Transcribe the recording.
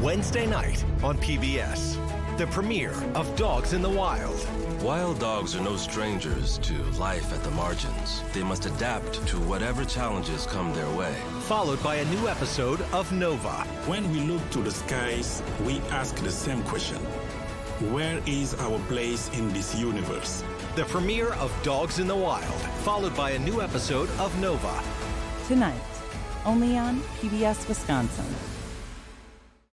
Wednesday night on PBS. The premiere of Dogs in the Wild. Wild dogs are no strangers to life at the margins. They must adapt to whatever challenges come their way. Followed by a new episode of Nova. When we look to the skies, we ask the same question. Where is our place in this universe? The premiere of Dogs in the Wild, followed by a new episode of Nova. Tonight, only on PBS Wisconsin.